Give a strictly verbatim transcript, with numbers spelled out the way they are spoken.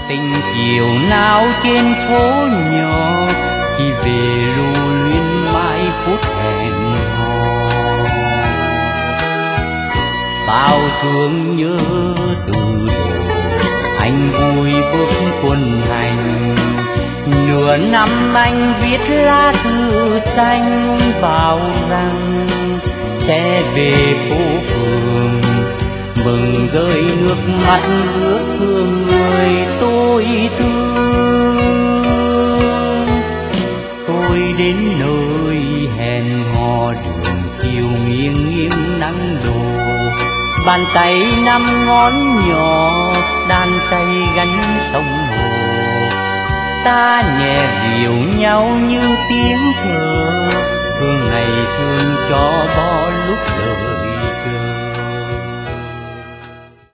tình chiều nào trên phố nhỏ, khi về lưu luyến mãi phút hẹn hò. Bao thương nhớ từ đầu anh vui bước quân hành, nửa năm anh viết lá thư xanh vào rằng sẽ về phố phường, mừng rơi nước mắt ước thương người tôi thương. Tôi đến nơi hẹn hò đường chiều nghiêng nghiêng nắng đổ, bàn tay năm ngón nhỏ đan tay gánh sông hồ. Ta nhẹ dịu nhau như tiếng thở, thương ngày thương cho bỏ lúc đời.